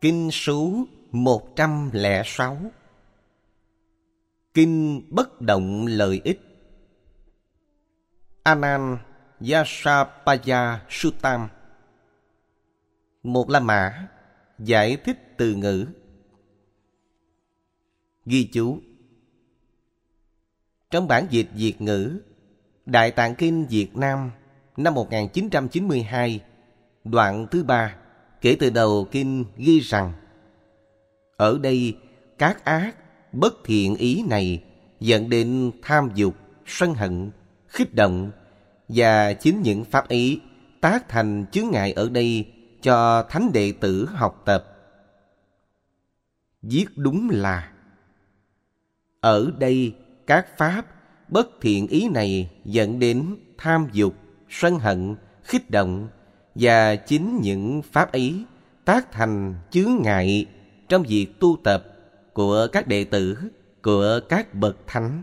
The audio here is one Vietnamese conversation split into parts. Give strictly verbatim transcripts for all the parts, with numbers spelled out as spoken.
Kinh số một trăm lẻ sáu. Kinh Bất Động Lợi Ích. Ananyasapaya Suttam. Một La Mã giải thích từ ngữ. Ghi chú: trong bản dịch Việt ngữ Đại Tạng Kinh Việt Nam năm một nghìn chín trăm chín mươi hai, đoạn thứ ba, kể từ đầu kinh ghi rằng: ở đây các ác bất thiện ý này dẫn đến tham dục, sân hận, khích động, và chính những pháp ý tác thành chướng ngại ở đây cho thánh đệ tử học tập. Viết đúng là: ở đây các pháp bất thiện ý này dẫn đến tham dục, sân hận, khích động, và chính những pháp ý tác thành chướng ngại trong việc tu tập của các đệ tử, của các bậc thánh.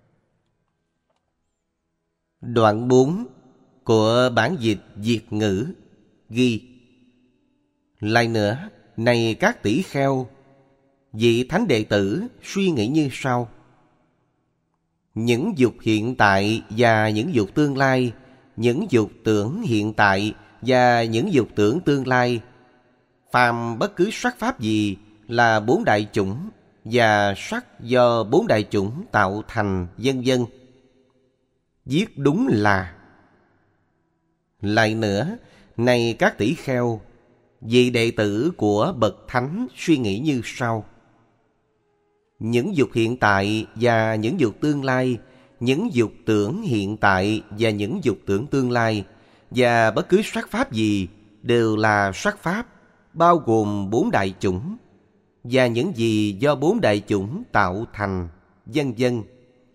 Đoạn bốn của bản dịch Việt ngữ ghi: lại nữa, này các tỷ kheo, vị thánh đệ tử suy nghĩ như sau: những dục hiện tại và những dục tương lai, những dục tưởng hiện tại và những dục tưởng tương lai, phàm bất cứ sắc pháp gì là bốn đại chủng, và sắc do bốn đại chủng tạo thành, vân vân. Viết đúng là: lại nữa, này các tỷ kheo, vị đệ tử của bậc thánh suy nghĩ như sau: những dục hiện tại và những dục tương lai, những dục tưởng hiện tại và những dục tưởng tương lai, và bất cứ sắc pháp gì đều là sắc pháp bao gồm bốn đại chủng, và những gì do bốn đại chủng tạo thành, vân vân.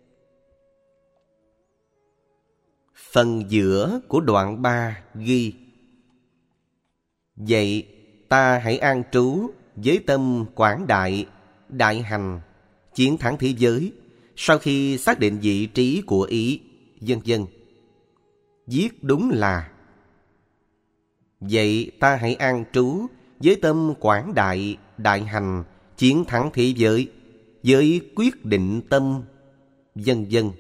Phần giữa của đoạn ba ghi: vậy ta hãy an trú với tâm quảng đại, đại hành, chiến thắng thế giới, sau khi xác định vị trí của ý, vân vân. Viết đúng là: vậy ta hãy an trú với tâm quảng đại, đại hành, chiến thắng thế giới, với quyết định tâm, vân vân.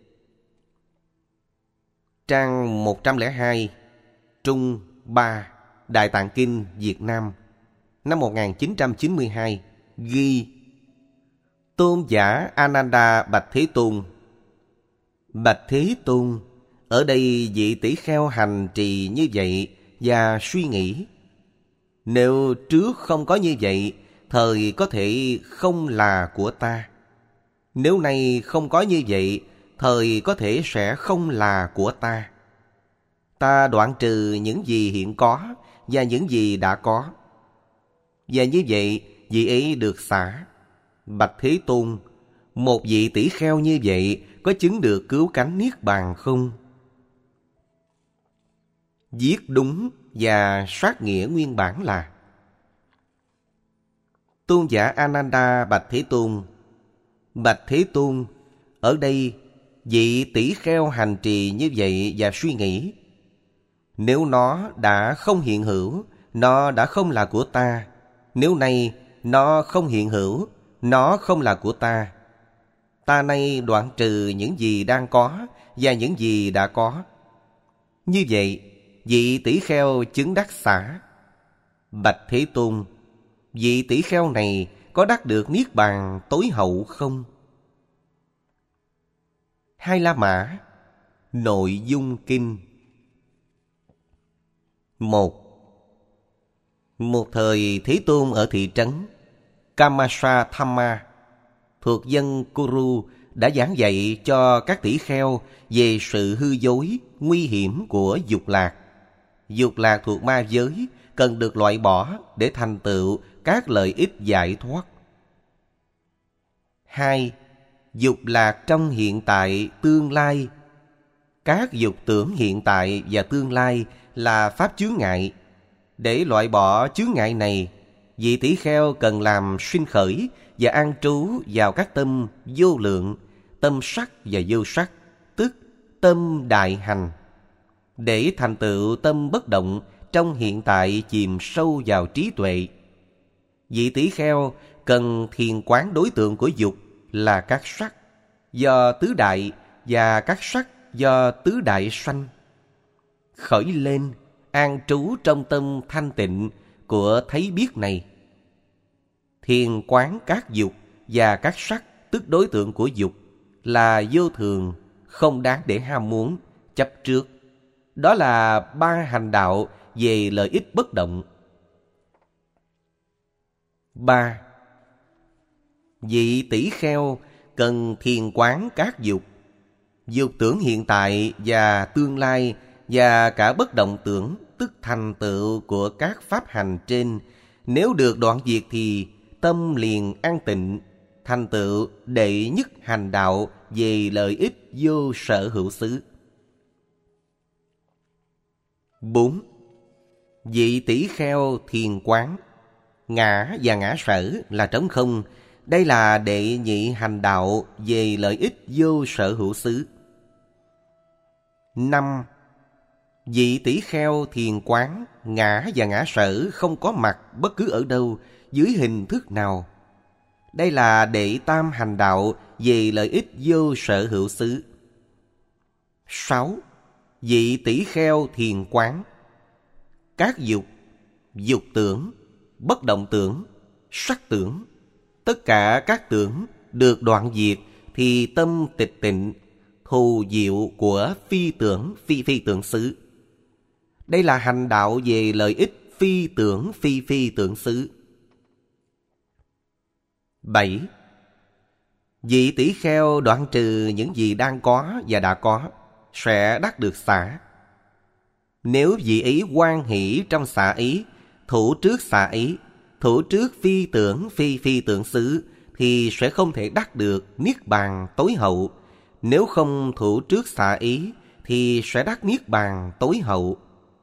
Trang một trăm lẻ hai, Trung ba, Đại Tạng Kinh Việt Nam năm một nghìn chín trăm chín mươi hai ghi: tôn giả Ananda bạch Thế Tôn: bạch Thế Tôn, ở đây vị tỷ kheo hành trì như vậy và suy nghĩ: nếu trước không có như vậy, thời có thể không là của ta. Nếu nay không có như vậy, thời có thể sẽ không là của ta. Ta đoạn trừ những gì hiện có và những gì đã có. Và như vậy, vị ấy được xả. Bạch Thế Tôn, một vị tỷ kheo như vậy có chứng được cứu cánh niết bàn không? Viết đúng và sát nghĩa nguyên bản là: tôn giả Ananda bạch Thế Tôn: bạch Thế Tôn, ở đây vị tỷ kheo hành trì như vậy và suy nghĩ: nếu nó đã không hiện hữu, nó đã không là của ta. Nếu nay nó không hiện hữu, nó không là của ta. Ta nay đoạn trừ những gì đang có và những gì đã có. Như vậy, vị tỷ kheo chứng đắc xả. Bạch Thế Tôn, vị tỷ kheo này có đắc được niết bàn tối hậu không? Hai La Mã. Nội dung kinh. Một. Một thời Thế Tôn ở thị trấn Kamasathamma thuộc dân Kuru đã giảng dạy cho các tỷ kheo về sự hư dối, nguy hiểm của dục lạc. Dục lạc thuộc ma giới, cần được loại bỏ để thành tựu các lợi ích giải thoát. Hai. Dục lạc trong hiện tại, tương lai. Các dục tưởng hiện tại và tương lai là pháp chướng ngại. Để loại bỏ chướng ngại này, vị tỷ kheo cần làm sinh khởi và an trú vào các tâm vô lượng, tâm sắc và vô sắc, tức tâm đại hành, để thành tựu tâm bất động trong hiện tại chìm sâu vào trí tuệ. Vị tỷ kheo cần thiền quán đối tượng của dục là các sắc do tứ đại và các sắc do tứ đại sanh. Khởi lên, an trú trong tâm thanh tịnh của thấy biết này. Thiền quán các dục và các sắc, tức đối tượng của dục, là vô thường, không đáng để ham muốn, chấp trước. Đó là ba hành đạo về lợi ích bất động. Ba. Vị tỷ kheo cần thiền quán các dục, dục tưởng hiện tại và tương lai và cả bất động tưởng, tức thành tựu của các pháp hành trên. Nếu được đoạn diệt thì tâm liền an tịnh, thành tựu đệ nhất hành đạo về lợi ích vô sở hữu xứ. Bốn. Vị tỷ kheo thiền quán ngã và ngã sở là trống không. Đây là đệ nhị hành đạo về lợi ích vô sở hữu xứ. Năm. Vị tỷ kheo thiền quán ngã và ngã sở không có mặt bất cứ ở đâu, dưới hình thức nào. Đây là đệ tam hành đạo về lợi ích vô sở hữu xứ. Sáu. Vị tỷ kheo thiền quán các dục, dục tưởng, bất động tưởng, sắc tưởng, tất cả các tưởng được đoạn diệt thì tâm tịch tịnh, thù diệu của phi tưởng phi phi tưởng xứ. Đây là hành đạo về lợi ích phi tưởng phi phi tưởng xứ. Bảy. Vị tỷ kheo đoạn trừ những gì đang có và đã có, sẽ đắc được xả. Nếu vị ấy hoan hỷ trong xả ý, thủ trước xả ý, thủ trước phi tưởng phi phi tưởng xứ, thì sẽ không thể đắc được niết bàn tối hậu. Nếu không thủ trước xả ý, thì sẽ đắc niết bàn tối hậu.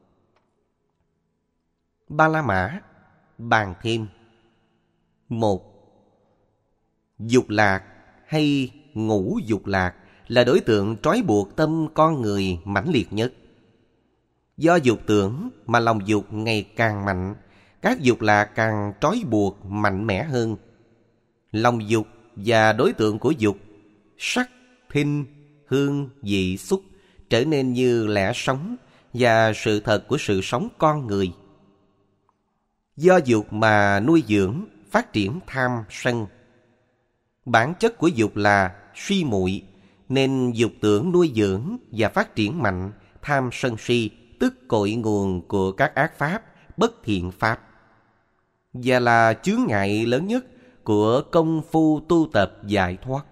Ba La Mã bàn thêm. Một. Dục lạc hay ngũ dục lạc là đối tượng trói buộc tâm con người mãnh liệt nhất. Do dục tưởng mà lòng dục ngày càng mạnh, các dục lạc càng trói buộc mạnh mẽ hơn. Lòng dục và đối tượng của dục, sắc, thinh, hương, vị, xúc trở nên như lẽ sống và sự thật của sự sống con người. Do dục mà nuôi dưỡng, phát triển tham sân. Bản chất của dục là suy muội, nên dục tưởng nuôi dưỡng và phát triển mạnh tham sân si, tức cội nguồn của các ác pháp, bất thiện pháp, và là chướng ngại lớn nhất của công phu tu tập giải thoát.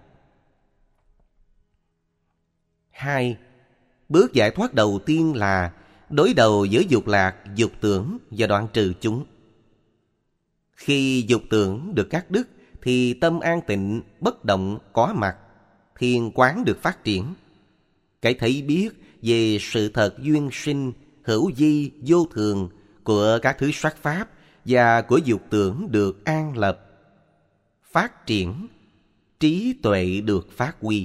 Hai. Bước giải thoát đầu tiên là đối đầu với dục lạc, dục tưởng và đoạn trừ chúng. Khi dục tưởng được cắt đứt thì tâm an tịnh, bất động có mặt, thiền quán được phát triển. Cái thấy biết về sự thật duyên sinh, hữu vi, vô thường của các thứ sắc pháp và của dục tưởng được an lập, phát triển, trí tuệ được phát huy.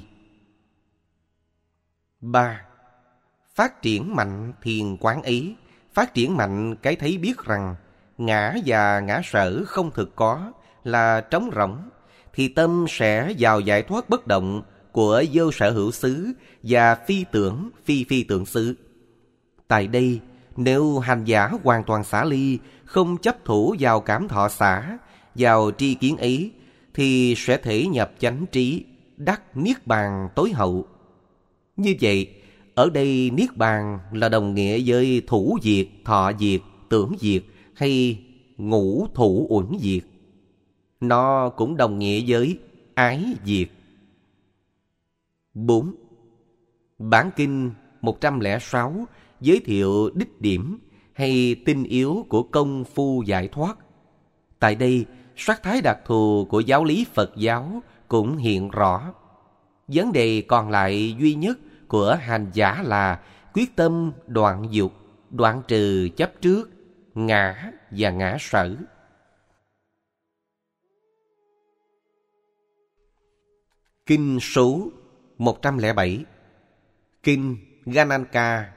Ba. Phát triển mạnh thiền quán ấy, phát triển mạnh cái thấy biết rằng ngã và ngã sở không thực có, là trống rỗng, thì tâm sẽ vào giải thoát bất động của vô sở hữu xứ và phi tưởng phi phi tưởng xứ. Tại đây, nếu hành giả hoàn toàn xả ly, không chấp thủ vào cảm thọ xả, vào tri kiến ấy, thì sẽ thể nhập chánh trí, đắc niết bàn tối hậu. Như vậy, ở đây niết bàn là đồng nghĩa với thủ diệt, thọ diệt, tưởng diệt hay ngũ thủ uẩn diệt. Nó cũng đồng nghĩa với ái diệt. Bốn. Bản kinh một trăm lẻ sáu giới thiệu đích điểm hay tinh yếu của công phu giải thoát. Tại đây, sắc thái đặc thù của giáo lý Phật giáo cũng hiện rõ. Vấn đề còn lại duy nhất của hành giả là quyết tâm đoạn dục, đoạn trừ chấp trước, ngã và ngã sở. Kinh số một trăm lẻ bảy. Kinh Gananka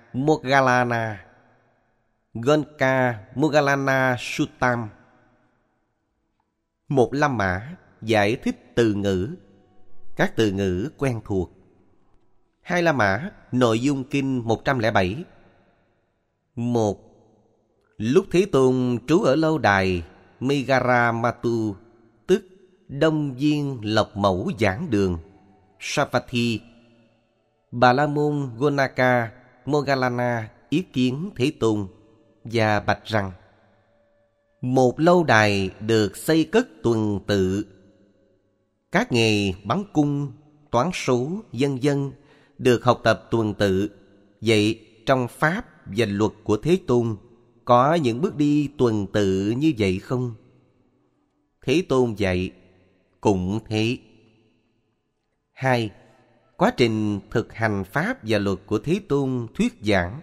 Moggallana Gonka Moggallana Suttam. Một la mã giải thích từ ngữ, các từ ngữ quen thuộc. Hai la mã nội dung kinh một trăm lẻ bảy. Một. Lúc Thế Tôn trú ở lâu đài Megaramatu, tức Đông Viên Lộc Mẫu Giảng Đường, Savatthi, Bà La Môn Gonaka Moggallana ý kiến Thế Tôn và bạch rằng: một lâu đài được xây cất tuần tự, các nghề bắn cung, toán số, vân vân được học tập tuần tự. Vậy trong pháp và luật của Thế Tôn có những bước đi tuần tự như vậy không? Thế Tôn dạy: cũng thế. Hai. Quá trình thực hành pháp và luật của Thế Tôn thuyết giảng.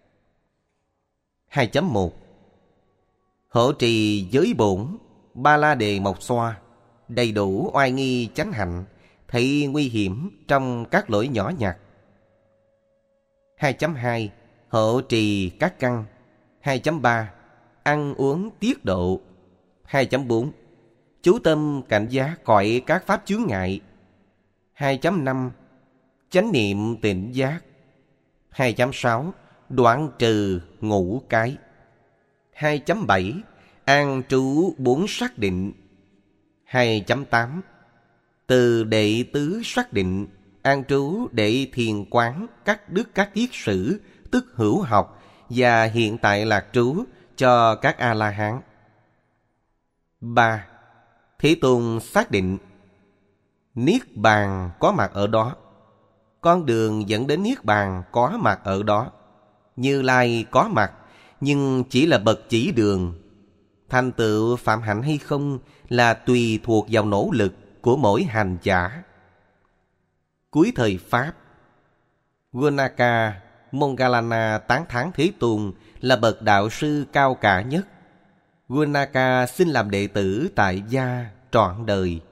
hai chấm một. Hộ trì giới bổn, ba la đề mộc xoa, đầy đủ oai nghi chánh hạnh, thấy nguy hiểm trong các lỗi nhỏ nhặt. hai chấm hai. Hộ trì các căn. hai chấm ba. Ăn uống tiết độ. hai chấm bốn. Chú tâm cảnh giác khỏi các pháp chướng ngại. hai chấm năm. Chánh niệm tỉnh giác. hai chấm sáu. Đoạn trừ ngũ cái. hai chấm bảy. An trú bốn xác định. hai chấm tám. Từ đệ tứ xác định an trú để thiền quán các đức các kiết sử, tức hữu học và hiện tại lạc trú cho các A-la-hán. Ba. Thế Tôn xác định Niết Bàn có mặt ở đó, con đường dẫn đến Niết Bàn có mặt ở đó, Như Lai có mặt nhưng chỉ là bậc chỉ đường. Thành tựu phạm hạnh hay không là tùy thuộc vào nỗ lực của mỗi hành giả. Cuối thời Pháp, Gonaka Moggallana tán thán Thế Tôn là bậc đạo sư cao cả nhất. Gonaka xin làm đệ tử tại gia trọn đời.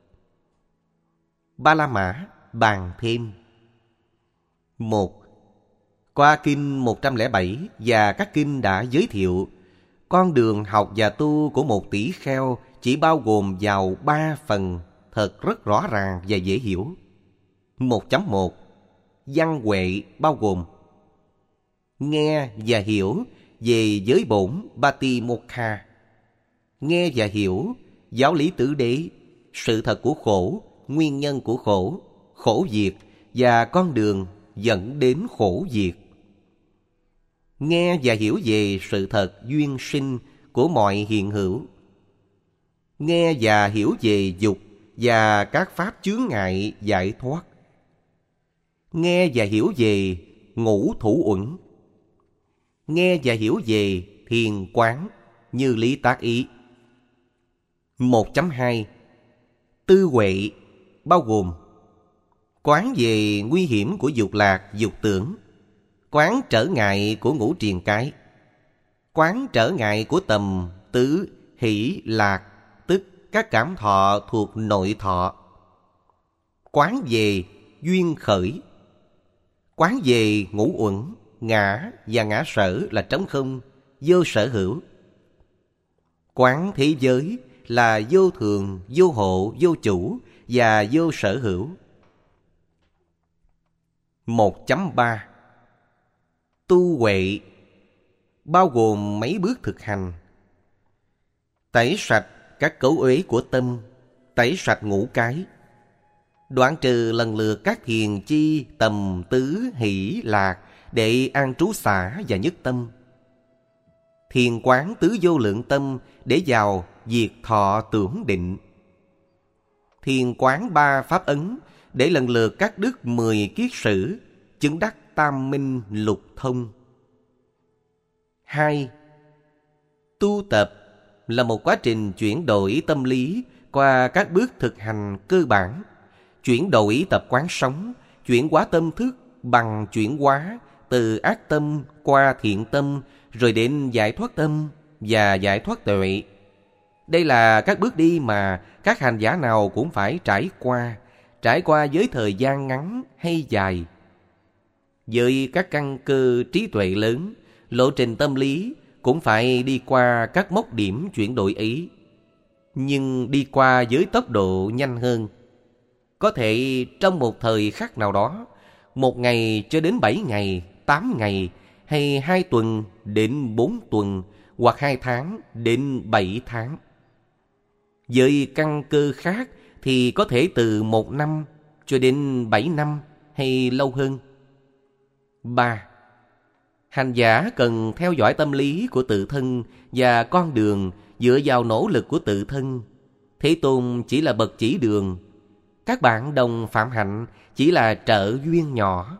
Ba la mã bàn thêm. Một. Qua kinh một trăm lẻ bảy và các kinh đã giới thiệu, con đường học và tu của một tỷ kheo chỉ bao gồm vào ba phần thật rất rõ ràng và dễ hiểu. một chấm một. Văn huệ bao gồm nghe và hiểu về giới bổn Patimokha, nghe và hiểu giáo lý tứ đế, sự thật của khổ, nguyên nhân của khổ, khổ diệt và con đường dẫn đến khổ diệt. Nghe và hiểu về sự thật duyên sinh của mọi hiện hữu. Nghe và hiểu về dục và các pháp chướng ngại giải thoát. Nghe và hiểu về ngũ thủ uẩn. Nghe và hiểu về thiền quán như lý tác ý. một chấm hai. Tư huệ bao gồm quán về nguy hiểm của dục lạc, dục tưởng, quán trở ngại của ngũ triền cái, quán trở ngại của tầm, tứ, hỷ, lạc, tức các cảm thọ thuộc nội thọ, quán về duyên khởi, quán về ngũ uẩn, ngã và ngã sở là trống không, vô sở hữu, quán thế giới là vô thường, vô hộ, vô chủ và vô sở hữu. một chấm ba. Tu huệ bao gồm mấy bước thực hành: tẩy sạch các cấu uế của tâm, tẩy sạch ngũ cái, đoạn trừ lần lượt các thiền chi, tầm, tứ, hỷ, lạc để an trú xả và nhất tâm, thiền quán tứ vô lượng tâm để vào diệt thọ tưởng định, thiền quán ba pháp ấn để lần lượt các đức mười kiết sử, chứng đắc tam minh lục thông. Hai. Tu tập là một quá trình chuyển đổi tâm lý qua các bước thực hành cơ bản, chuyển đổi tập quán sống, chuyển hóa tâm thức bằng chuyển hóa từ ác tâm qua thiện tâm, rồi đến giải thoát tâm và giải thoát tuệ. Đây là các bước đi mà các hành giả nào cũng phải trải qua, trải qua với thời gian ngắn hay dài. Với các căn cơ trí tuệ lớn, lộ trình tâm lý cũng phải đi qua các mốc điểm chuyển đổi ấy. nhưng đi qua với tốc độ nhanh hơn. Có thể trong một thời khắc nào đó, một ngày cho đến bảy ngày, tám ngày, hay hai tuần đến bốn tuần, hoặc hai tháng đến bảy tháng. Với căn cơ khác thì có thể từ một năm cho đến bảy năm hay lâu hơn. Ba. Hành giả cần theo dõi tâm lý của tự thân và con đường dựa vào nỗ lực của tự thân. Thế Tôn chỉ là bậc chỉ đường. Các bạn đồng phạm hạnh chỉ là trợ duyên nhỏ.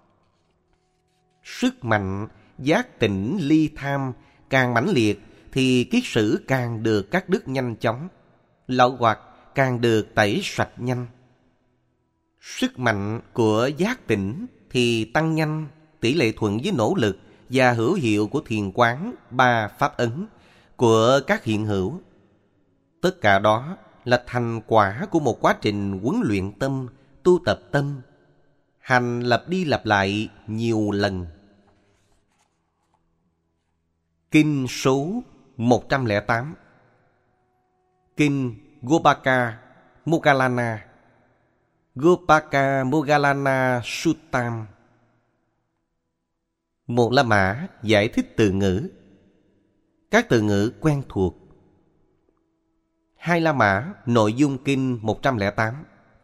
Sức mạnh giác tỉnh ly tham càng mãnh liệt thì kiết sử càng được cắt đứt nhanh chóng, lậu hoặc càng được tẩy sạch nhanh. Sức mạnh của giác tỉnh thì tăng nhanh tỷ lệ thuận với nỗ lực và hữu hiệu của thiền quán ba pháp ấn của các hiện hữu. Tất cả đó là thành quả của một quá trình huấn luyện tâm, tu tập tâm, hành lặp đi lặp lại nhiều lần. Kinh số một trăm lẻ tám. Kinh Gopaka Moggallana, Gopaka Moggallana Suttam. Một La Mã giải thích từ ngữ. Các từ ngữ quen thuộc. Hai La Mã nội dung kinh một trăm lẻ tám.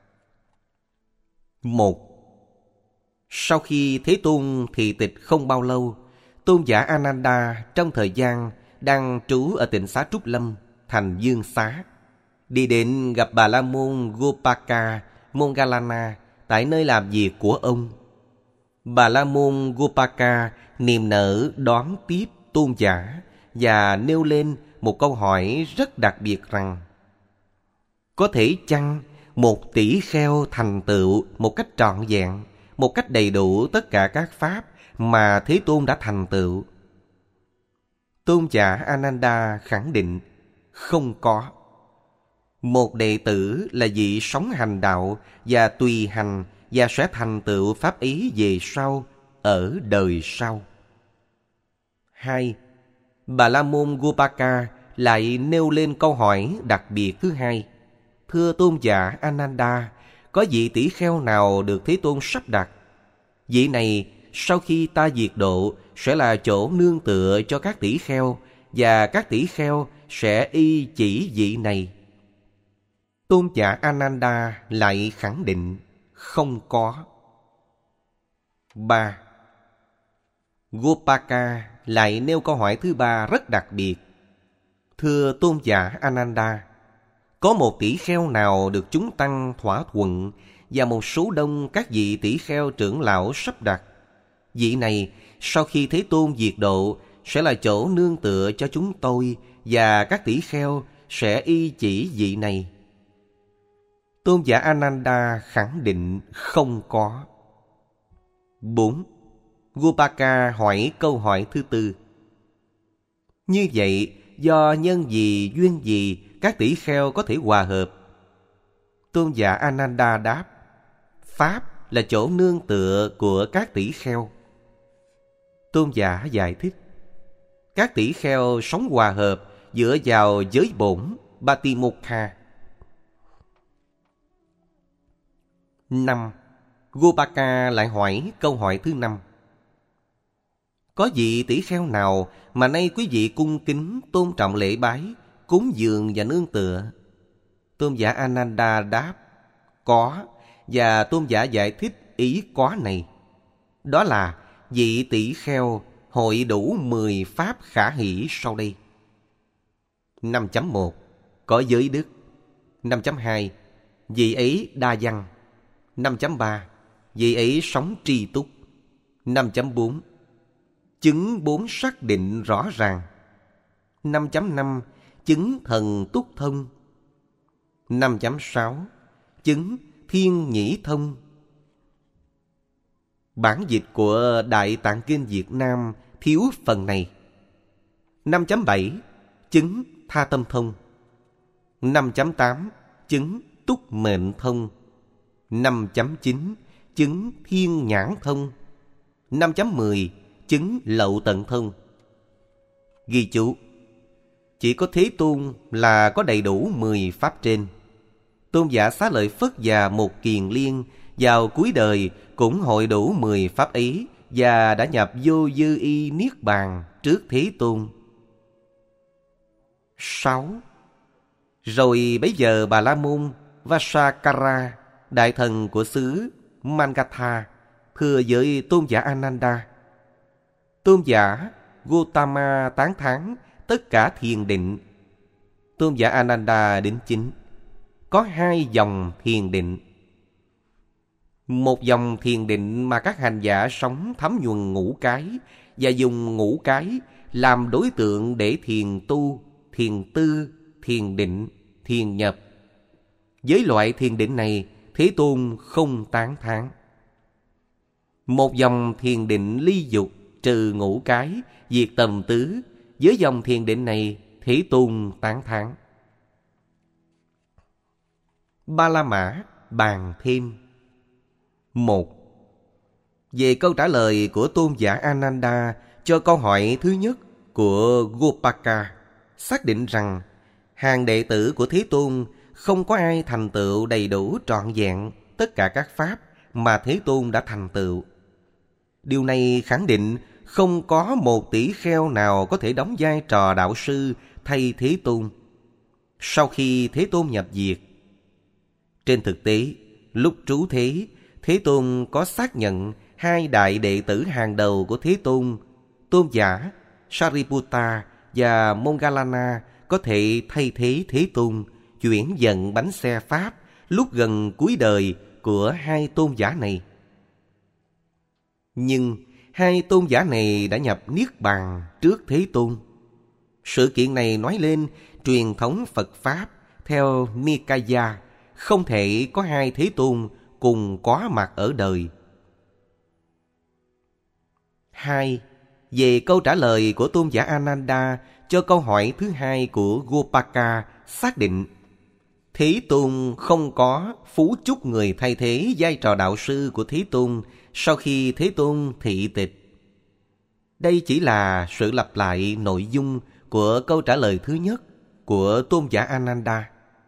Một. Sau khi Thế Tôn thị tịch không bao lâu, tôn giả Ananda trong thời gian đang trú ở tịnh xá Trúc Lâm, thành Dương Xá, đi đến gặp Bà La Môn Gopaka Moggallana tại nơi làm việc của ông. Bà La Môn Gopaka niềm nở đón tiếp tôn giả và nêu lên một câu hỏi rất đặc biệt rằng: có thể chăng một tỷ kheo thành tựu một cách trọn vẹn, một cách đầy đủ tất cả các pháp mà Thế Tôn đã thành tựu? Tôn giả Ananda khẳng định không có. Một đệ tử là vị sống hành đạo và tùy hành và sẽ thành tựu pháp ý về sau, ở đời sau. Hai. Bà La Môn Gopaka lại nêu lên câu hỏi đặc biệt thứ hai: thưa tôn giả Ananda, có vị tỷ kheo nào được Thế Tôn sắp đặt? Vị này sau khi ta diệt độ sẽ là chỗ nương tựa cho các tỷ kheo, và các tỷ kheo sẽ y chỉ vị này. Tôn giả Ananda lại khẳng định không có. Ba. Gopaka lại nêu câu hỏi thứ ba rất đặc biệt: thưa tôn giả Ananda, có một tỷ kheo nào được chúng tăng thỏa thuận và một số đông các vị tỷ kheo trưởng lão sắp đặt? Vị này sau khi Thế Tôn diệt độ sẽ là chỗ nương tựa cho chúng tôi, và các tỷ kheo sẽ y chỉ vị này. Tôn giả Ananda khẳng định không có. Bốn. Gopaka hỏi câu hỏi thứ tư: như vậy, do nhân gì duyên gì các tỷ kheo có thể hòa hợp? Tôn giả Ananda đáp: pháp là chỗ nương tựa của các tỷ kheo. Tôn giả giải thích: các tỷ kheo sống hòa hợp dựa vào giới bổn Batimokha. Năm. Gopaka lại hỏi câu hỏi thứ năm: có vị tỷ kheo nào mà nay quý vị cung kính tôn trọng lễ bái, cúng dường và nương tựa? Tôn giả Ananda đáp: có. Và tôn giả giải thích ý có này. Đó là vị tỷ kheo hội đủ mười pháp khả hỷ sau đây. năm chấm một. Có giới đức. năm chấm hai. Vị ấy đa văn. năm chấm ba. Vị ấy sống tri túc. năm chấm bốn. Chứng bốn xác định rõ ràng. năm chấm năm. Chứng thần túc thông. năm chấm sáu. Chứng thiên nhĩ thông. Bản dịch của Đại Tạng Kinh Việt Nam thiếu phần này. năm chấm bảy. Chứng tha tâm thông. năm chấm tám. Chứng túc mệnh thông. năm chấm chín. Chứng thiên nhãn thông. năm chấm mười. Chứng lậu tận thông. Ghi chú: Chỉ có Thế Tôn là có đầy đủ mười pháp trên. Tôn giả Xá Lợi Phất và Một Kiền Liên vào cuối đời cũng hội đủ mười pháp ấy và đã nhập vô dư y niết bàn trước Thế Tôn. Sáu. Rồi bấy giờ Bà La Môn Vasakara, đại thần của xứ Mangatha, thưa với tôn giả Ananda: tôn giả Gotama tán thán tất cả thiền định. Tôn giả Ananda đính chính: có hai dòng thiền định. Một dòng thiền định mà các hành giả sống thấm nhuần ngũ cái và dùng ngũ cái làm đối tượng để thiền tu, thiền tư, thiền định, thiền nhập. Với loại thiền định này, Thế Tôn không tán thán. Một dòng thiền định ly dục, trừ ngũ cái, diệt tầm tứ. Với dòng thiền định này, Thế Tôn tán thán. Ba La Mã bàn thêm. Một. Về câu trả lời của tôn giả Ananda cho câu hỏi thứ nhất của Gopaka, xác định rằng hàng đệ tử của Thế Tôn không có ai thành tựu đầy đủ trọn vẹn tất cả các pháp mà Thế Tôn đã thành tựu. Điều này khẳng định không có một tỷ kheo nào có thể đóng vai trò đạo sư thay Thế Tôn sau khi Thế Tôn nhập diệt. Trên thực tế, lúc trú thế, Thế Tôn có xác nhận hai đại đệ tử hàng đầu của Thế Tôn, tôn giả Sariputta và Moggallana, có thể thay thế Thế Tôn chuyển dần bánh xe Pháp lúc gần cuối đời của hai tôn giả này. Nhưng hai tôn giả này đã nhập Niết Bàn trước Thế Tôn. Sự kiện này nói lên truyền thống Phật Pháp theo Nikaya không thể có hai Thế Tôn cùng có mặt ở đời. Hai. Về câu trả lời của tôn giả Ananda cho câu hỏi thứ hai của Gopaka, xác định Thế Tôn không có phú chúc người thay thế vai trò đạo sư của Thế Tôn sau khi Thế Tôn thị tịch. Đây chỉ là sự lặp lại nội dung của câu trả lời thứ nhất của tôn giả Ananda.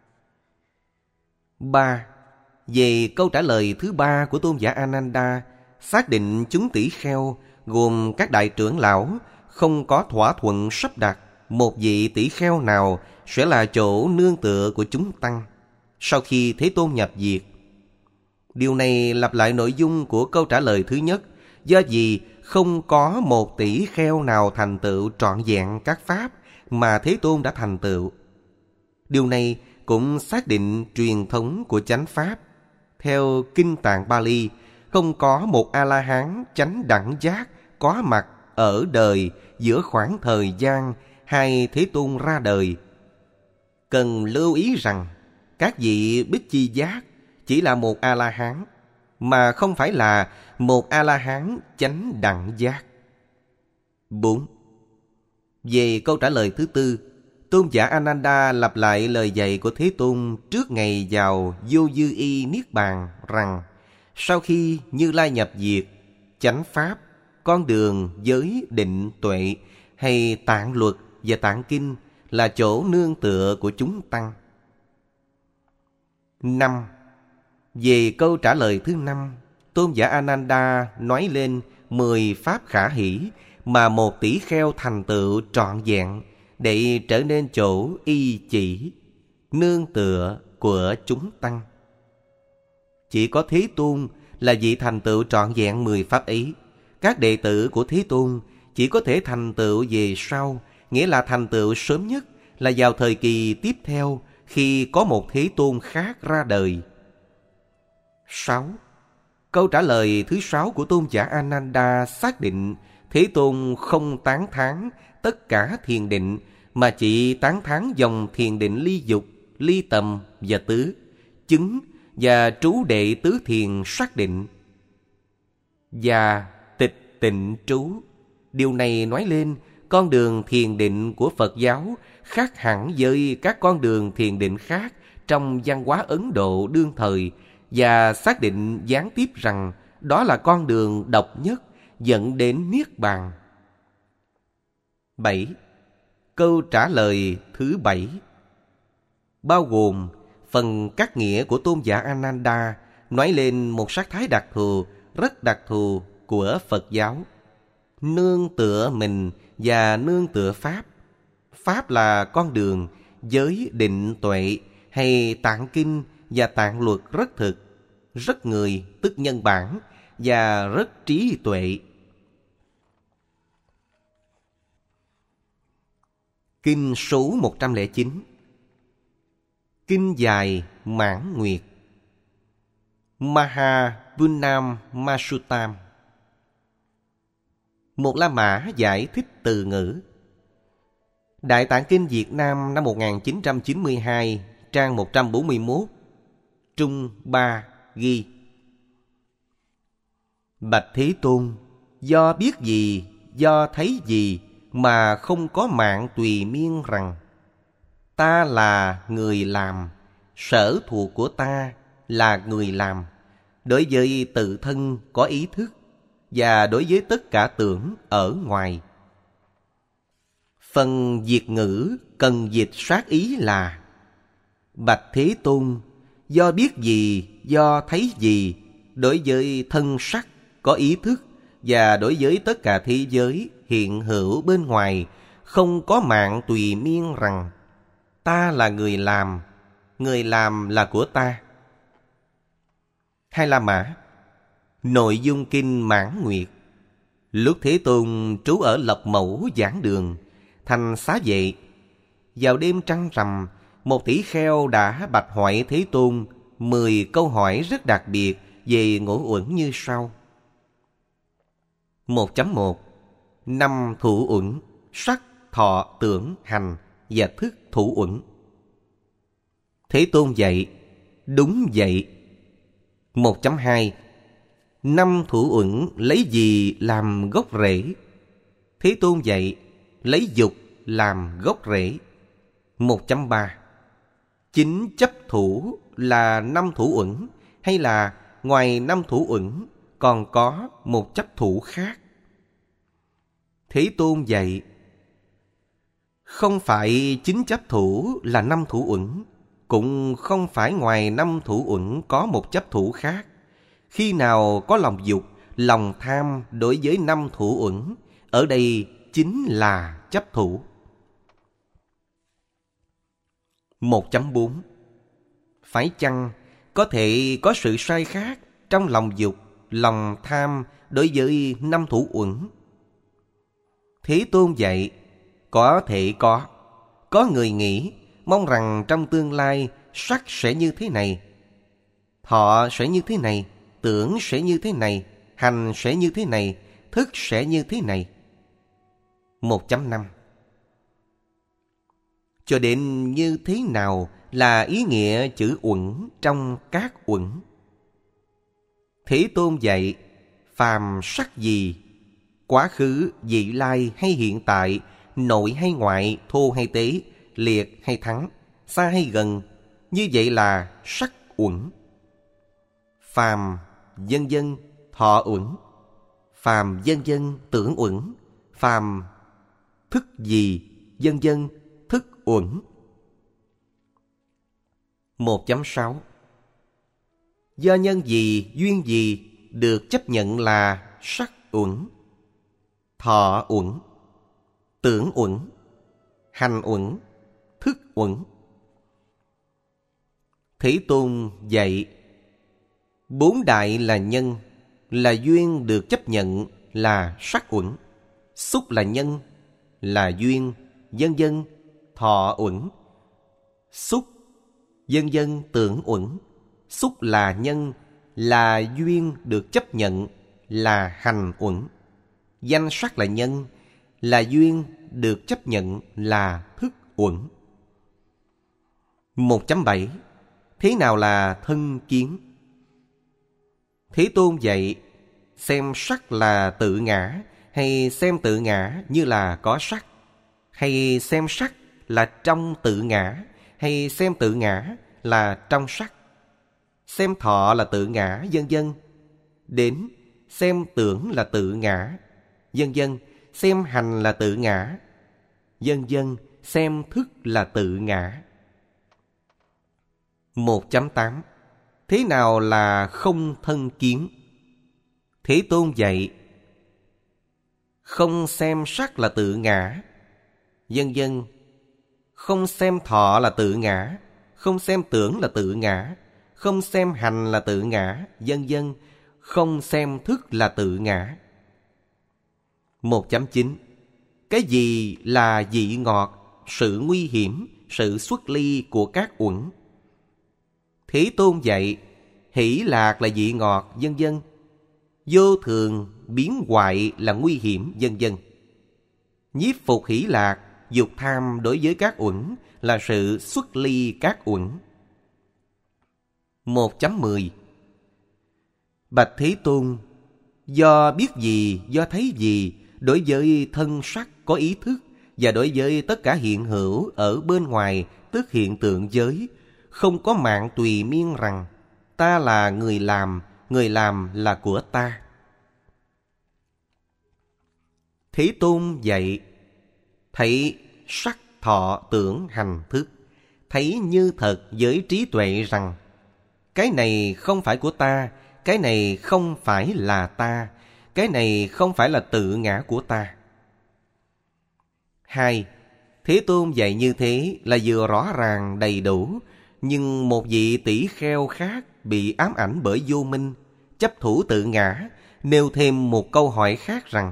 Ba. Về câu trả lời thứ ba của tôn giả Ananda, xác định chúng tỷ kheo gồm các đại trưởng lão không có thỏa thuận sắp đặt một vị tỷ kheo nào sẽ là chỗ nương tựa của chúng tăng sau khi Thế Tôn nhập diệt. Điều này lặp lại nội dung của câu trả lời thứ nhất, do vì không có một tỷ kheo nào thành tựu trọn vẹn các pháp mà Thế Tôn đã thành tựu. Điều này cũng xác định truyền thống của chánh pháp. Theo Kinh Tạng Bali, không có một A-la-hán chánh đẳng giác có mặt ở đời giữa khoảng thời gian hai Thế Tôn ra đời. Cần lưu ý rằng các vị Bích Chi Giác chỉ là một A-la-hán, mà không phải là một A-la-hán chánh đẳng giác. Bốn. Về câu trả lời thứ tư, tôn giả Ananda lặp lại lời dạy của Thế Tôn trước ngày vào vô dư y niết bàn rằng sau khi Như Lai nhập diệt, chánh pháp, con đường giới định tuệ hay tạng luật và tạng kinh là chỗ nương tựa của chúng tăng. Năm. Về câu trả lời thứ năm, tôn giả Ananda nói lên mười pháp khả hỷ mà một tỷ kheo thành tựu trọn vẹn để trở nên chỗ y chỉ, nương tựa của chúng tăng. Chỉ có Thế Tôn là vị thành tựu trọn vẹn mười pháp ấy. Các đệ tử của Thế Tôn chỉ có thể thành tựu về sau, nghĩa là thành tựu sớm nhất là vào thời kỳ tiếp theo khi có một Thế Tôn khác ra đời. Sáu. Câu trả lời thứ sáu của tôn giả Ananda xác định Thế Tôn không tán thán tất cả thiền định, mà chỉ tán thán dòng thiền định ly dục, ly tầm và tứ, chứng và trú đệ tứ thiền xác định và tịch tịnh trú. Điều này nói lên con đường thiền định của Phật giáo khác hẳn với các con đường thiền định khác trong văn hóa Ấn Độ đương thời, và xác định gián tiếp rằng đó là con đường độc nhất dẫn đến Niết Bàn. Bảy. Câu trả lời thứ bảy bao gồm phần cắt nghĩa của tôn giả Ananda nói lên một sắc thái đặc thù, rất đặc thù của Phật giáo. Nương tựa mình và nương tựa Pháp. Pháp là con đường, giới định tuệ hay tạng kinh và tạng luật rất thực, rất người tức nhân bản và rất trí tuệ. Kinh số một trăm lẻ chín. Kinh dài Mãn Nguyệt. Maha Vunnam Masuttam. Một La Mã giải thích từ ngữ. Đại Tạng Kinh Việt Nam năm một nghìn chín trăm chín mươi hai, trang một trăm bốn mươi mốt, Trung ba ghi: Bạch Thế Tôn, do biết gì, do thấy gì mà không có mạng tùy miên rằng ta là người làm, sở thuộc của ta là người làm, đối với tự thân có ý thức và đối với tất cả tưởng ở ngoài. Phần việt ngữ cần dịch sát ý là: Bạch Thế Tôn, do biết gì, do thấy gì, đối với thân sắc có ý thức và đối với tất cả thế giới hiện hữu bên ngoài không có mạng tùy miên rằng ta là người làm, người làm là của ta. Hai La Mã. Nội dung kinh Mãn Nguyệt. Lúc Thế Tôn trú ở Lập Mẫu Giảng Đường, thành xá vệ, vào đêm trăng rằm, một tỷ kheo đã bạch hỏi Thế Tôn mười câu hỏi rất đặc biệt về ngũ uẩn như sau. một chấm một. Năm thủ uẩn: sắc, thọ, tưởng, hành và thức thủ uẩn. Thế Tôn dạy: đúng vậy. một chấm hai. Năm thủ uẩn lấy gì làm gốc rễ? Thế Tôn dạy: lấy dục làm gốc rễ. một chấm ba. Chính chấp thủ là năm thủ uẩn hay là ngoài năm thủ uẩn còn có một chấp thủ khác? Thế Tôn dạy: không phải chính chấp thủ là năm thủ uẩn, cũng không phải ngoài năm thủ uẩn có một chấp thủ khác. Khi nào có lòng dục, lòng tham đối với năm thủ uẩn, ở đây chính là chấp thủ. một chấm bốn. Phải chăng có thể có sự sai khác trong lòng dục, lòng tham đối với năm thủ uẩn? Thế Tôn dạy: có thể có. Có người nghĩ mong rằng trong tương lai sắc sẽ như thế này, thọ sẽ như thế này, tưởng sẽ như thế này, hành sẽ như thế này, thức sẽ như thế này. một chấm năm. Cho đến như thế nào là ý nghĩa chữ uẩn trong các uẩn? Thế Tôn dạy: phàm sắc gì, quá khứ, vị lai hay hiện tại, nội hay ngoại, thô hay tế, liệt hay thắng, xa hay gần, như vậy là sắc uẩn. Phàm vân vân thọ uẩn, phàm vân vân tưởng uẩn, phàm thức gì vân vân thức uẩn. một chấm sáu. Do nhân gì, duyên gì được chấp nhận là sắc uẩn, thọ uẩn, tưởng uẩn, hành uẩn, thức uẩn? Thế Tôn dạy: bốn đại là nhân, là duyên được chấp nhận là sắc uẩn. Xúc là nhân, là duyên, vân vân thọ uẩn. Xúc, vân vân tưởng uẩn. Xúc là nhân, là duyên được chấp nhận là hành uẩn. Danh sắc là nhân, là duyên được chấp nhận là thức uẩn. một chấm bảy. Thế nào là thân kiến? Thế Tôn dạy: xem sắc là tự ngã, hay xem tự ngã như là có sắc, hay xem sắc là trong tự ngã, hay xem tự ngã là trong sắc, xem thọ là tự ngã, vân vân, đến xem tưởng là tự ngã, vân vân, xem hành là tự ngã, vân vân, xem thức là tự ngã. một chấm tám. Thế nào là không thân kiến? Thế Tôn dạy không xem sắc là tự ngã, vân vân. Không xem thọ là tự ngã, không xem tưởng là tự ngã, không xem hành là tự ngã, vân vân. Không xem thức là tự ngã. một chấm chín. Cái gì là vị ngọt, sự nguy hiểm, sự xuất ly của các uẩn? Thế Tôn dạy hỷ lạc là vị ngọt, vân vân. Vô thường, biến hoại là nguy hiểm, vân vân. Nhiếp phục hỷ lạc, dục tham đối với các uẩn là sự xuất ly các uẩn. một chấm mười. Bạch Thế Tôn, do biết gì, do thấy gì, đối với thân sắc có ý thức, và đối với tất cả hiện hữu ở bên ngoài, tức hiện tượng giới, không có mạng tùy miên rằng ta là người làm, người làm là của ta. Thế Tôn dạy thấy sắc thọ tưởng hành thức, thấy như thật với trí tuệ rằng cái này không phải của ta, cái này không phải là ta, cái này không phải là tự ngã của ta. Hai, Thế Tôn dạy như thế là vừa rõ ràng đầy đủ, nhưng một vị tỷ kheo khác bị ám ảnh bởi vô minh, chấp thủ tự ngã, nêu thêm một câu hỏi khác rằng: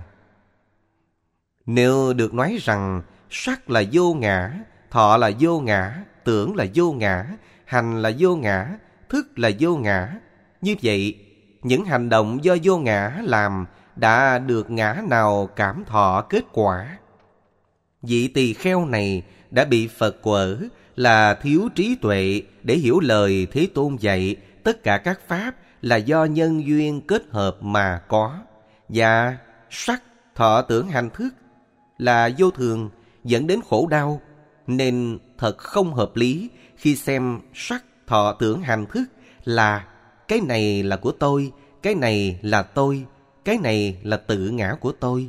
nếu được nói rằng sắc là vô ngã, thọ là vô ngã, tưởng là vô ngã, hành là vô ngã, thức là vô ngã, như vậy những hành động do vô ngã làm đã được ngã nào cảm thọ kết quả? Vị tỳ kheo này đã bị Phật quở là thiếu trí tuệ để hiểu lời Thế Tôn dạy tất cả các pháp là do nhân duyên kết hợp mà có, và sắc, thọ, tưởng, hành, thức là vô thường dẫn đến khổ đau, nên thật không hợp lý khi xem sắc, thọ, tưởng, hành, thức là cái này là của tôi, cái này là tôi, cái này là tự ngã của tôi.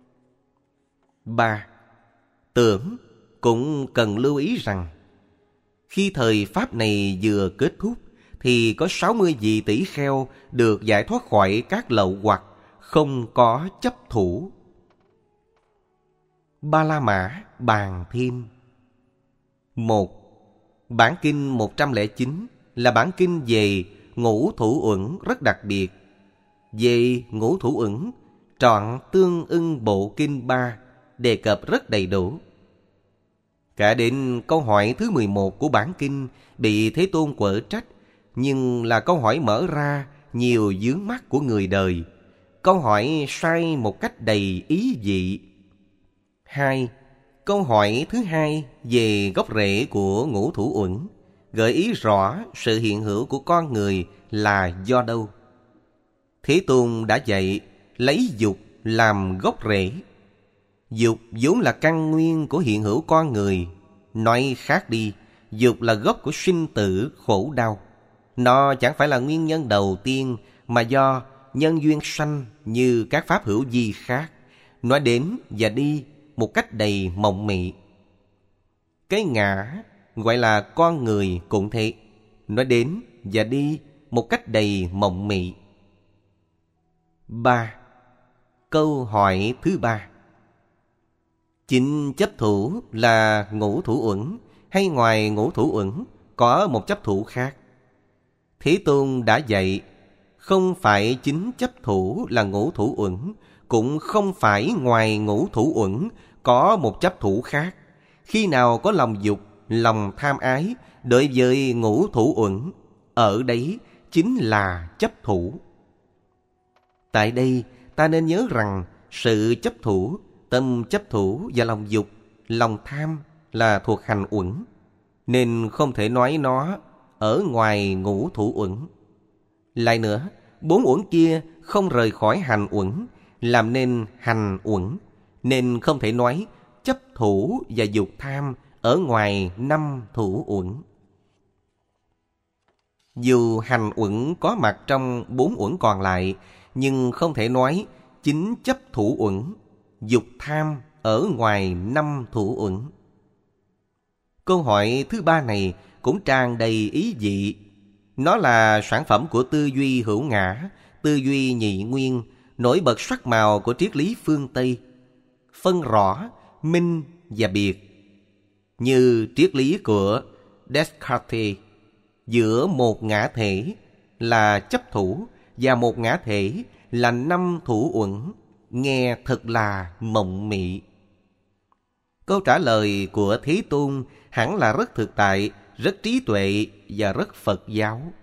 Ba, tưởng cũng cần lưu ý rằng khi thời pháp này vừa kết thúc thì có sáu mươi vị tỷ kheo được giải thoát khỏi các lậu hoặc, không có chấp thủ. Ba La Mã bàn thêm. Một, bản kinh một trăm lẻ chín là bản kinh về ngũ thủ uẩn rất đặc biệt. Về ngũ thủ uẩn, trọn tương ưng bộ kinh ba đề cập rất đầy đủ. Cả đến câu hỏi thứ mười một của bản kinh bị Thế Tôn quở trách, nhưng là câu hỏi mở ra nhiều vướng mắc của người đời. Câu hỏi sai một cách đầy ý vị. Hai, câu hỏi thứ hai về gốc rễ của ngũ thủ uẩn, gợi ý rõ sự hiện hữu của con người là do đâu. Thế Tôn đã dạy lấy dục làm gốc rễ. Dục vốn là căn nguyên của hiện hữu con người. Nói khác đi, dục là gốc của sinh tử khổ đau. Nó chẳng phải là nguyên nhân đầu tiên, mà do nhân duyên sanh như các pháp hữu vi khác. Nói đến và đi một cách đầy mộng mị. Cái ngã gọi là con người cũng thế, nói đến và đi một cách đầy mộng mị. Ba, câu hỏi thứ ba: chính chấp thủ là ngũ thủ uẩn, hay ngoài ngũ thủ uẩn có một chấp thủ khác? Thế Tôn đã dạy không phải chính chấp thủ là ngũ thủ uẩn, cũng không phải ngoài ngũ thủ uẩn có một chấp thủ khác. Khi nào có lòng dục, lòng tham ái đối với ngũ thủ uẩn, ở đấy chính là chấp thủ. Tại đây ta nên nhớ rằng sự chấp thủ, tâm chấp thủ và lòng dục, lòng tham là thuộc hành uẩn, nên không thể nói nó ở ngoài ngũ thủ uẩn. Lại nữa, bốn uẩn kia không rời khỏi hành uẩn, làm nên hành uẩn, nên không thể nói chấp thủ và dục tham ở ngoài năm thủ uẩn. Dù hành uẩn có mặt trong bốn uẩn còn lại, nhưng không thể nói chính chấp thủ uẩn, dục tham ở ngoài năm thủ uẩn. Câu hỏi thứ ba này cũng tràn đầy ý vị. Nó là sản phẩm của tư duy hữu ngã, tư duy nhị nguyên, nổi bật sắc màu của triết lý phương Tây, phân rõ minh và biệt, như triết lý của Descartes, giữa một ngã thể là chấp thủ và một ngã thể là năm thủ uẩn, nghe thật là mộng mị. Câu trả lời của Thế Tôn hẳn là rất thực tại, rất trí tuệ và rất Phật giáo.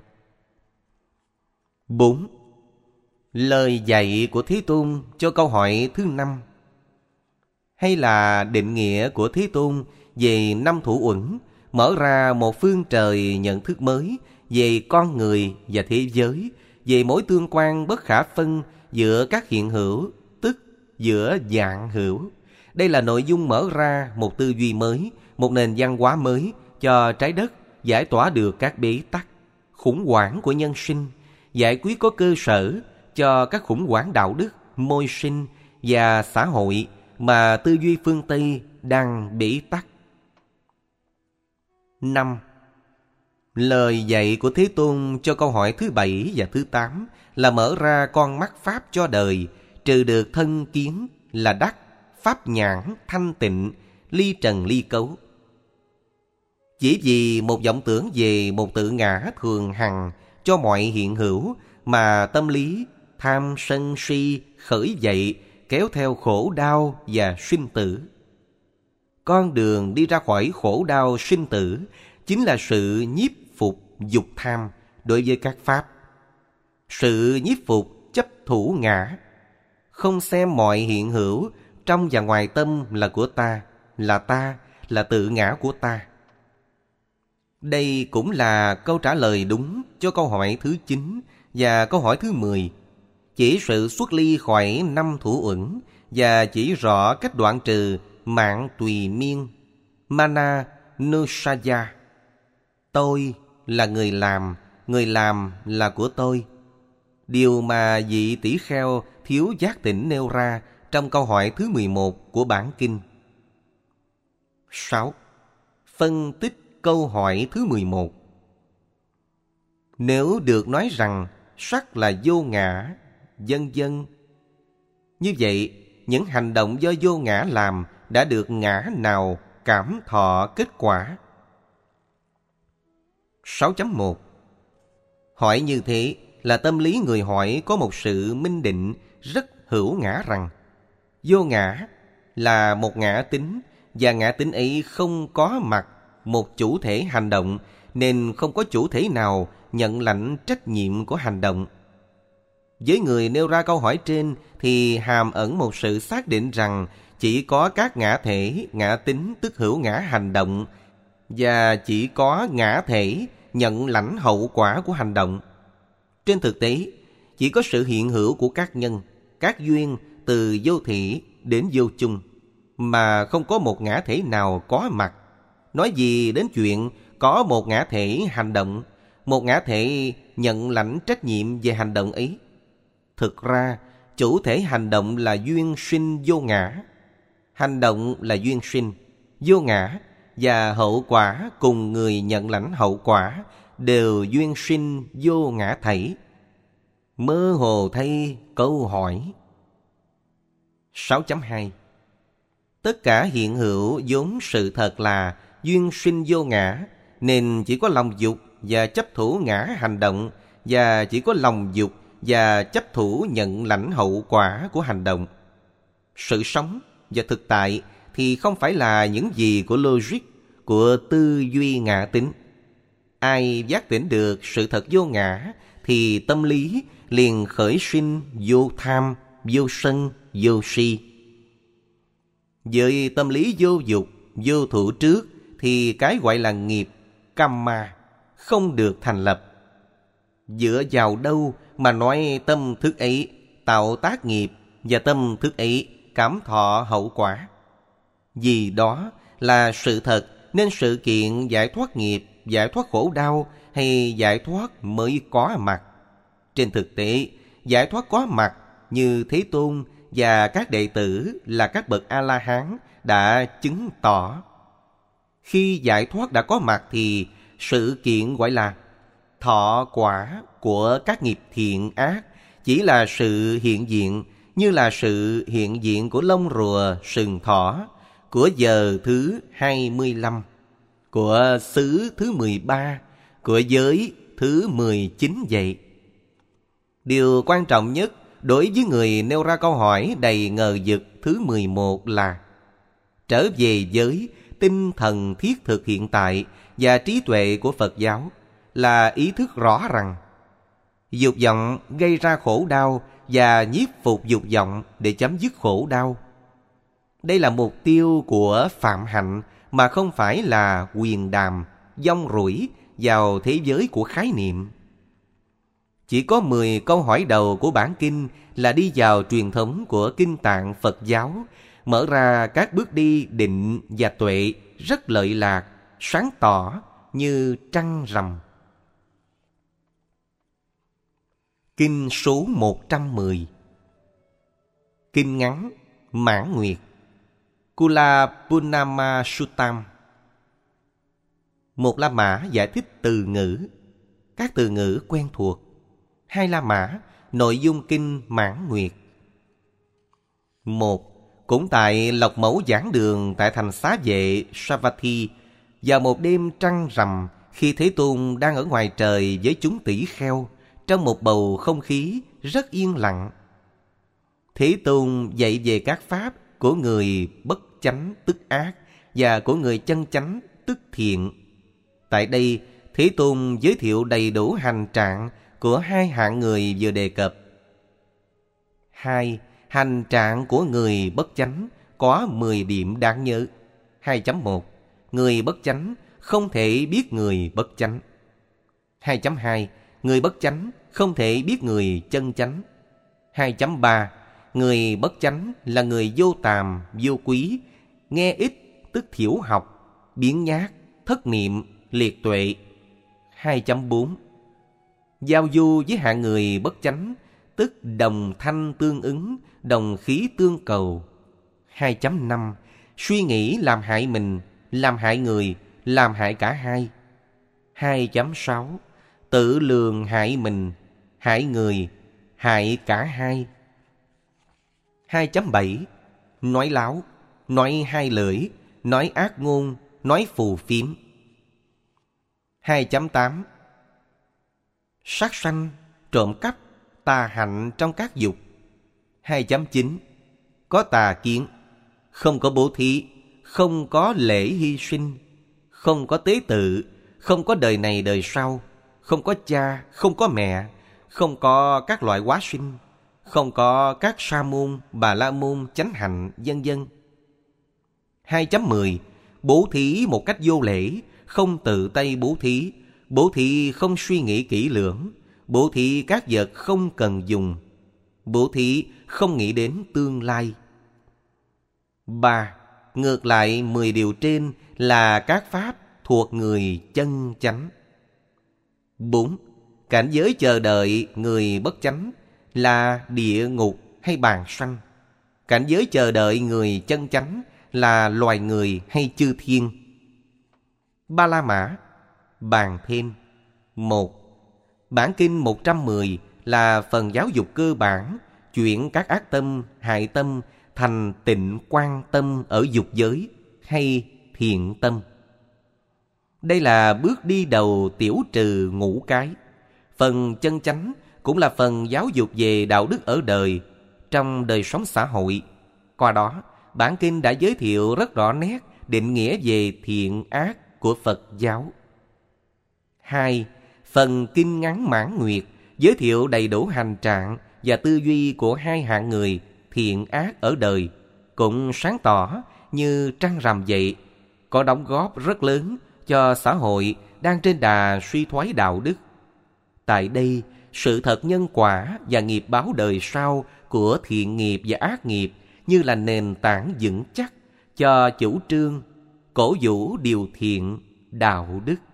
bốn. Lời dạy của Thế Tôn cho câu hỏi thứ năm, hay là định nghĩa của Thế Tôn về năm thủ uẩn mở ra một phương trời nhận thức mới về con người và thế giới, về mối tương quan bất khả phân giữa các hiện hữu, tức giữa dạng hữu. Đây là nội dung mở ra một tư duy mới, một nền văn hóa mới cho trái đất, giải tỏa được các bế tắc, khủng hoảng của nhân sinh, giải quyết có cơ sở cho các khủng hoảng đạo đức, môi sinh và xã hội mà tư duy phương Tây đang bế tắc. năm. Lời dạy của Thế Tôn cho câu hỏi thứ bảy và thứ tám là mở ra con mắt pháp cho đời, trừ được thân kiến là đắc, pháp nhãn thanh tịnh, ly trần ly cấu. Chỉ vì một vọng tưởng về một tự ngã thường hằng cho mọi hiện hữu mà tâm lý tham sân si khởi dậy, kéo theo khổ đau và sinh tử. Con đường đi ra khỏi khổ đau sinh tử chính là sự nhiếp phục dục tham đối với các pháp, sự nhiếp phục chấp thủ ngã, không xem mọi hiện hữu trong và ngoài tâm là của ta, là ta, là tự ngã của ta. Đây cũng là câu trả lời đúng cho câu hỏi thứ chín và câu hỏi thứ mười. Chỉ sự xuất ly khỏi năm thủ uẩn và chỉ rõ cách đoạn trừ mạng tùy miên, mana nusaya. Tôi là người làm, người làm là của tôi. Điều mà vị tỷ kheo thiếu giác tỉnh nêu ra trong câu hỏi thứ mười một của bản kinh. sáu. Phân tích câu hỏi thứ mười một. Nếu được nói rằng sắc là vô ngã, vân vân, như vậy những hành động do vô ngã làm đã được ngã nào cảm thọ kết quả? sáu chấm một. Hỏi như thế là tâm lý người hỏi có một sự minh định rất hữu ngã rằng vô ngã là một ngã tính, và ngã tính ấy không có mặt một chủ thể hành động, nên không có chủ thể nào nhận lãnh trách nhiệm của hành động. Với người nêu ra câu hỏi trên thì hàm ẩn một sự xác định rằng chỉ có các ngã thể, ngã tính tức hữu ngã hành động, và chỉ có ngã thể nhận lãnh hậu quả của hành động. Trên thực tế, chỉ có sự hiện hữu của các nhân, các duyên từ vô thị đến vô chung, mà không có một ngã thể nào có mặt. Nói gì đến chuyện có một ngã thể hành động, một ngã thể nhận lãnh trách nhiệm về hành động ấy. Thực ra, chủ thể hành động là duyên sinh vô ngã. Hành động là duyên sinh, vô ngã, và hậu quả cùng người nhận lãnh hậu quả đều duyên sinh vô ngã thảy. Mơ hồ thay câu hỏi. sáu chấm hai. Tất cả hiện hữu vốn sự thật là duyên sinh vô ngã, nên chỉ có lòng dục và chấp thủ ngã hành động, và chỉ có lòng dục và chấp thủ nhận lãnh hậu quả của hành động. Sự sống và thực tại thì không phải là những gì của logic, của tư duy ngã tính. Ai giác tỉnh được sự thật vô ngã thì tâm lý liền khởi sinh vô tham, vô sân, vô si. Với tâm lý vô dục, vô thủ trước thì cái gọi là nghiệp, kamma, không được thành lập. Dựa vào đâu mà nói tâm thức ấy tạo tác nghiệp và tâm thức ấy cảm thọ hậu quả? Vì đó là sự thật nên sự kiện giải thoát nghiệp, giải thoát khổ đau hay giải thoát mới có mặt. Trên thực tế, giải thoát có mặt như Thế Tôn và các đệ tử là các bậc A-la-hán đã chứng tỏ. Khi giải thoát đã có mặt thì sự kiện gọi là thọ quả của các nghiệp thiện ác chỉ là sự hiện diện, như là sự hiện diện của lông rùa sừng thỏ, của giờ thứ hai mươi lăm, của xứ thứ mười ba, của giới thứ mười chín vậy. Điều quan trọng nhất đối với người nêu ra câu hỏi đầy ngờ vực thứ mười một là trở về giới tinh thần thiết thực hiện tại và trí tuệ của Phật giáo là ý thức rõ rằng dục vọng gây ra khổ đau và nhiếp phục dục vọng để chấm dứt khổ đau. Đây là mục tiêu của phạm hạnh mà không phải là quyền đàm, dông rủi vào thế giới của khái niệm. Chỉ có mười câu hỏi đầu của bản kinh là đi vào truyền thống của kinh tạng Phật giáo, mở ra các bước đi định và tuệ rất lợi lạc, sáng tỏ như trăng rằm. Kinh số một trăm mười. Kinh ngắn Mãn Nguyệt, Kula Purnama Suttam. Một La Mã giải thích từ ngữ, các từ ngữ quen thuộc. Hai La Mã, nội dung kinh Mãn Nguyệt. Một, cũng tại Lộc Mẫu giảng đường tại thành Xá Vệ Savatthi, vào một đêm trăng rằm, khi Thế Tôn đang ở ngoài trời với chúng tỷ kheo, trong một bầu không khí rất yên lặng. Thế Tôn dạy về các pháp của người bất chánh tức ác và của người chân chánh tức thiện. Tại đây, Thế Tôn giới thiệu đầy đủ hành trạng của hai hạng người vừa đề cập. Hai, hành trạng của người bất chánh có mười điểm đáng nhớ. hai chấm một. Người bất chánh không thể biết người bất chánh. hai chấm hai. Người bất chánh không thể biết người chân chánh. hai chấm ba. Người bất chánh là người vô tàm, vô quý, nghe ít tức thiểu học, biếng nhác, thất niệm, liệt tuệ. hai chấm bốn. Giao du với hạng người bất chánh, tức đồng thanh tương ứng, đồng khí tương cầu. hai chấm năm. Suy nghĩ làm hại mình, làm hại người, làm hại cả hai. hai chấm sáu. Tự lường hại mình, hại người, hại cả hai. hai chấm bảy. Nói láo, nói hai lưỡi, nói ác ngôn, nói phù phiếm. hai chấm tám. Sát sanh, trộm cắp, tà hạnh trong các dục. hai chấm chín. Có tà kiến, không có bố thí, không có lễ hy sinh, không có tế tự, không có đời này đời sau, không có cha, không có mẹ, không có các loại hóa sinh, không có các sa môn, bà la môn, chánh hạnh, vân vân. hai chấm mười. Bố thí một cách vô lễ, không tự tay bố thí, bố thí không suy nghĩ kỹ lưỡng, bố thí các vật không cần dùng, bố thí không nghĩ đến tương lai. Ba. Ngược lại mười điều trên là các pháp thuộc người chân chánh. Bốn. Cảnh giới chờ đợi người bất chánh là địa ngục hay bàng sanh. Cảnh giới chờ đợi người chân chánh là loài người hay chư thiên. Ba La Mã. Bàn thêm. Một. Bản kinh một trăm mười là phần giáo dục cơ bản, chuyển các ác tâm, hại tâm thành tịnh quan tâm ở dục giới hay thiện tâm. Đây là bước đi đầu tiểu trừ ngũ cái. Phần chân chánh cũng là phần giáo dục về đạo đức ở đời, trong đời sống xã hội. Qua đó, bản kinh đã giới thiệu rất rõ nét định nghĩa về thiện ác của Phật giáo. Hai. Phần kinh ngắn Mãn Nguyệt giới thiệu đầy đủ hành trạng và tư duy của hai hạng người thiện ác ở đời, cũng sáng tỏ như trăng rằm vậy, có đóng góp rất lớn cho xã hội đang trên đà suy thoái đạo đức. Tại đây, sự thật nhân quả và nghiệp báo đời sau của thiện nghiệp và ác nghiệp như là nền tảng vững chắc cho chủ trương cổ vũ điều thiện đạo đức.